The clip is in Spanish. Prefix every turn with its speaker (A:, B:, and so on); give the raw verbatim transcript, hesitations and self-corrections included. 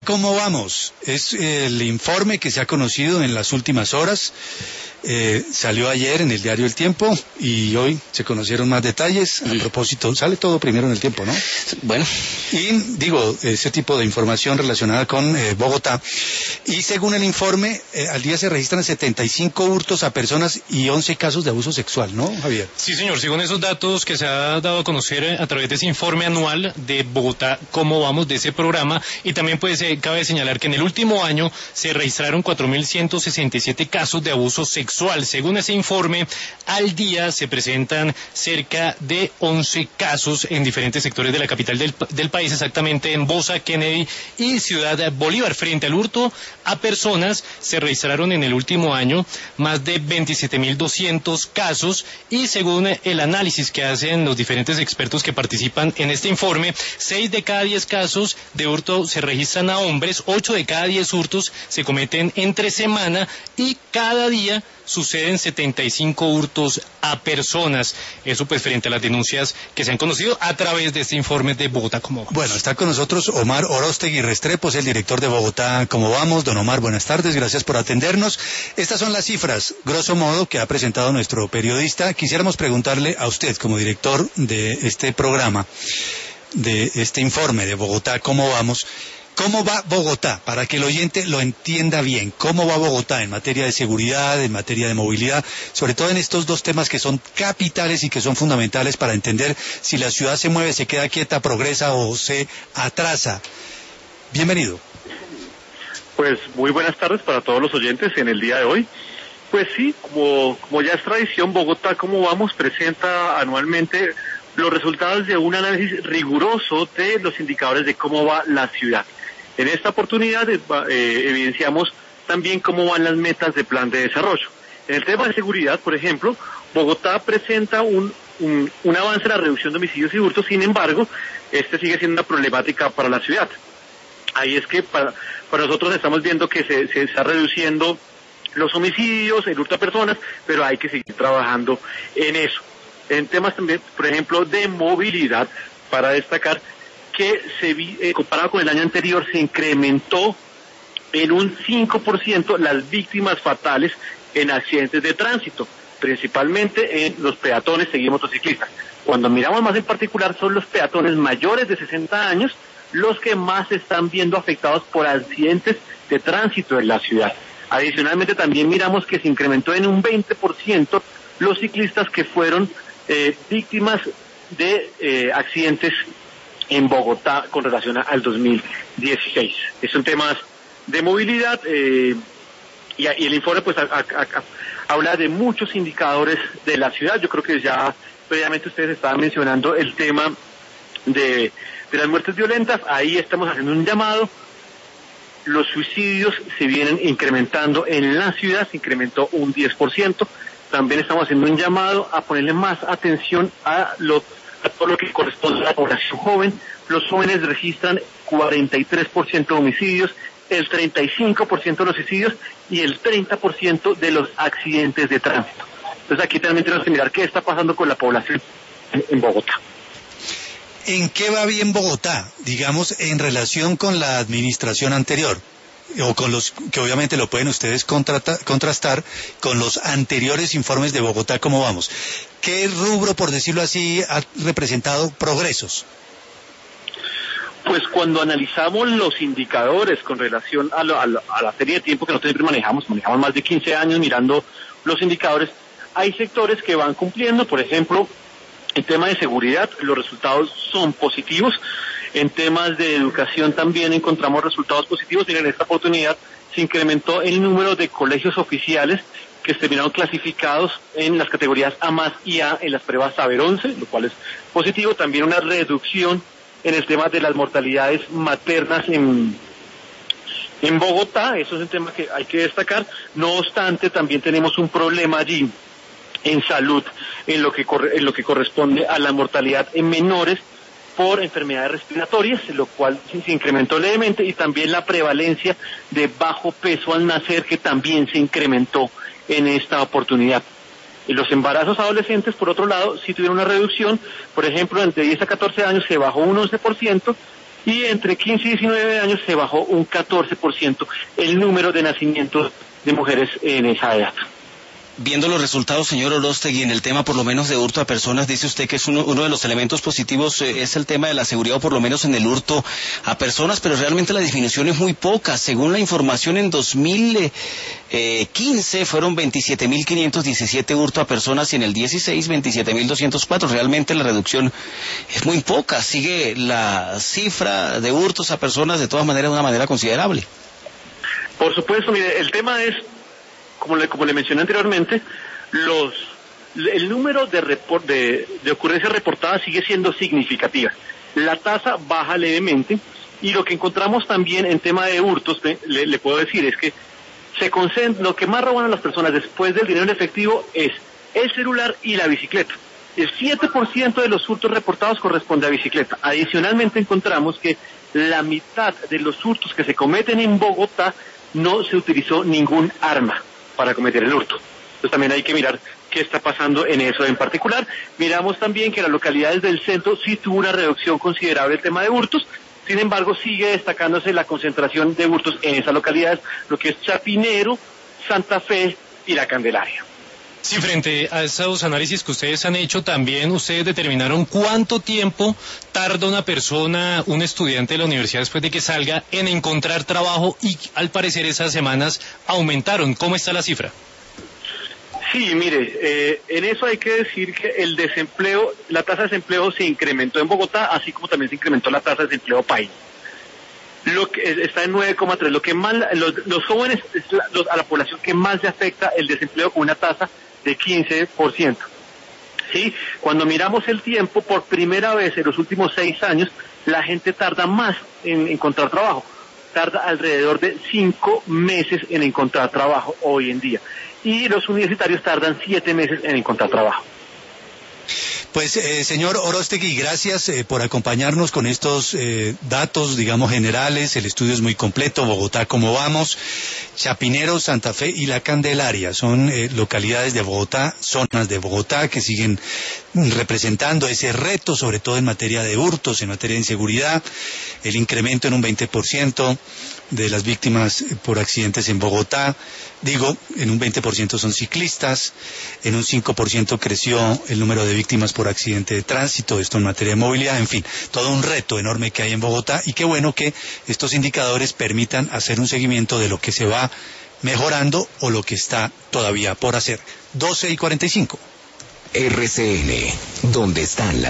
A: ¿Cómo vamos? Es el informe que se ha conocido en las últimas horas. Eh, salió ayer en el diario El Tiempo y hoy se conocieron más detalles. A propósito, sale todo primero en El Tiempo, ¿no?
B: Bueno.
A: Y digo, ese tipo de información relacionada con eh, Bogotá. Y según el informe, eh, al día se registran setenta y cinco hurtos a personas y once casos de abuso sexual, ¿no, Javier?
C: Sí, señor. Según esos datos que se ha dado a conocer a través de ese informe anual de Bogotá, ¿cómo vamos? De ese programa. Y también pues eh, cabe señalar que en el último año se registraron cuatro mil ciento sesenta y siete casos de abuso sexual. Según ese informe, al día se presentan cerca de once casos en diferentes sectores de la capital del, del país, exactamente en Bosa, Kennedy y Ciudad Bolívar. Frente al hurto a personas, se registraron en el último año más de veintisiete mil doscientos casos y según el análisis que hacen los diferentes expertos que participan en este informe, seis de cada diez casos de hurto se registran a hombres, ocho de cada diez hurtos se cometen entre semana y cada día suceden setenta y cinco hurtos a personas. Eso pues frente a las denuncias que se han conocido a través de este informe de Bogotá Cómo Vamos.
A: Bueno, está con nosotros Omar Orostegui Restrepo, es el director de Bogotá Cómo Vamos. Don Omar, buenas tardes, gracias por atendernos. Estas son las cifras, grosso modo, que ha presentado nuestro periodista. Quisiéramos preguntarle a usted, como director de este programa, de este informe de Bogotá Cómo Vamos, ¿cómo va Bogotá? Para que el oyente lo entienda bien. ¿Cómo va Bogotá en materia de seguridad, en materia de movilidad? Sobre todo en estos dos temas que son capitales y que son fundamentales para entender si la ciudad se mueve, se queda quieta, progresa o se atrasa. Bienvenido.
D: Pues muy buenas tardes para todos los oyentes en el día de hoy. Pues sí, como, como ya es tradición, Bogotá Cómo Vamos presenta anualmente los resultados de un análisis riguroso de los indicadores de cómo va la ciudad. En esta oportunidad eh, evidenciamos también cómo van las metas de plan de desarrollo. En el tema de seguridad, por ejemplo, Bogotá presenta un, un, un avance en la reducción de homicidios y hurtos, sin embargo, este sigue siendo una problemática para la ciudad. Ahí es que para, para nosotros estamos viendo que se, se está reduciendo los homicidios, el hurto a personas, pero hay que seguir trabajando en eso. En temas también, por ejemplo, de movilidad, para destacar que se eh, comparado con el año anterior se incrementó en un cinco por ciento las víctimas fatales en accidentes de tránsito, principalmente en los peatones y motociclistas. Cuando miramos más en particular son los peatones mayores de sesenta años los que más se están viendo afectados por accidentes de tránsito en la ciudad. Adicionalmente también miramos que se incrementó en un veinte por ciento los ciclistas que fueron eh, víctimas de eh, accidentes en Bogotá con relación al dos mil dieciséis. Son temas de movilidad eh, y, y el informe pues a, a, a, habla de muchos indicadores de la ciudad. Yo creo que ya previamente ustedes estaban mencionando el tema de, de las muertes violentas. Ahí estamos haciendo un llamado. Los suicidios se vienen incrementando en la ciudad, se incrementó un diez por ciento. También estamos haciendo un llamado a ponerle más atención a lo a todo lo que corresponde a la población joven. Los jóvenes registran cuarenta y tres por ciento de homicidios, el treinta y cinco por ciento de los suicidios y el treinta por ciento de los accidentes de tránsito. Entonces aquí también tenemos que mirar qué está pasando con la población en, en Bogotá.
A: ¿En qué va bien Bogotá, digamos, en relación con la administración anterior? O con los que obviamente lo pueden ustedes contrata, contrastar con los anteriores informes de Bogotá Cómo Vamos. ¿Qué rubro, por decirlo así, ha representado progresos?
D: Pues cuando analizamos los indicadores con relación a, lo, a, lo, a la serie de tiempo que nosotros siempre manejamos, manejamos más de quince años mirando los indicadores, hay sectores que van cumpliendo. Por ejemplo, en tema de seguridad, los resultados son positivos. En temas de educación también encontramos resultados positivos. Y en esta oportunidad se incrementó el número de colegios oficiales que terminaron clasificados en las categorías A más y A en las pruebas Saber once, lo cual es positivo. También una reducción en el tema de las mortalidades maternas en, en Bogotá. Eso es un tema que hay que destacar. No obstante, también tenemos un problema allí en salud, en lo que, corre, en lo que corresponde a la mortalidad en menores por enfermedades respiratorias, lo cual se incrementó levemente, y también la prevalencia de bajo peso al nacer, que también se incrementó en esta oportunidad. Y los embarazos adolescentes, por otro lado, sí tuvieron una reducción. Por ejemplo, entre diez a catorce años se bajó un once por ciento, y entre quince y diecinueve años se bajó un catorce por ciento el número de nacimientos de mujeres en esa edad.
B: Viendo los resultados, señor Orostegui, en el tema por lo menos de hurto a personas, dice usted que es uno, uno de los elementos positivos eh, es el tema de la seguridad, o por lo menos en el hurto a personas, pero realmente la disminución es muy poca. Según la información, en dos mil quince fueron veintisiete mil quinientos diecisiete hurto a personas y en el dieciséis veintisiete mil doscientos cuatro. Realmente la reducción es muy poca. Sigue la cifra de hurtos a personas de todas maneras de una manera considerable.
D: Por supuesto, mire, el tema es, como le, como le mencioné anteriormente, los el número de, report, de, de ocurrencias reportadas sigue siendo significativa. La tasa baja levemente y lo que encontramos también en tema de hurtos, le, le puedo decir, es que se concentra, lo que más roban a las personas después del dinero en efectivo es el celular y la bicicleta. El siete por ciento de los hurtos reportados corresponde a bicicleta. Adicionalmente encontramos que la mitad de los hurtos que se cometen en Bogotá no se utilizó ningún arma para cometer el hurto. Entonces también hay que mirar qué está pasando en eso en particular. Miramos también que las localidades del centro sí tuvo una reducción considerable el tema de hurtos, sin embargo sigue destacándose la concentración de hurtos en esas localidades, lo que es Chapinero, Santa Fe y La Candelaria.
C: Sí, frente a esos análisis que ustedes han hecho, también ustedes determinaron cuánto tiempo tarda una persona, un estudiante de la universidad después de que salga en encontrar trabajo y al parecer esas semanas aumentaron. ¿Cómo está la cifra?
D: Sí, mire, eh, en eso hay que decir que el desempleo, la tasa de desempleo se incrementó en Bogotá, así como también se incrementó la tasa de desempleo país. Lo que está en nueve coma tres. Lo que más, los, los jóvenes es la, los, a la población que más le afecta el desempleo con una tasa de quince por ciento. ¿Sí? Cuando miramos el tiempo, por primera vez en los últimos seis años, la gente tarda más en encontrar trabajo. Tarda alrededor de cinco meses en encontrar trabajo hoy en día. Y los universitarios tardan siete meses en encontrar trabajo.
A: Pues, eh, señor Orostegui, gracias eh, por acompañarnos con estos eh, datos, digamos, generales. El estudio es muy completo. Bogotá, ¿cómo vamos? Chapinero, Santa Fe y La Candelaria son eh, localidades de Bogotá, zonas de Bogotá que siguen representando ese reto, sobre todo en materia de hurtos, en materia de inseguridad. El incremento en un veinte por ciento de las víctimas por accidentes en Bogotá. Digo, en un veinte por ciento son ciclistas, en un cinco por ciento creció el número de víctimas por accidente de tránsito, esto en materia de movilidad, en fin, todo un reto enorme que hay en Bogotá y qué bueno que estos indicadores permitan hacer un seguimiento de lo que se va mejorando o lo que está todavía por hacer. doce y cuarenta y cinco.
E: R C N, ¿dónde están las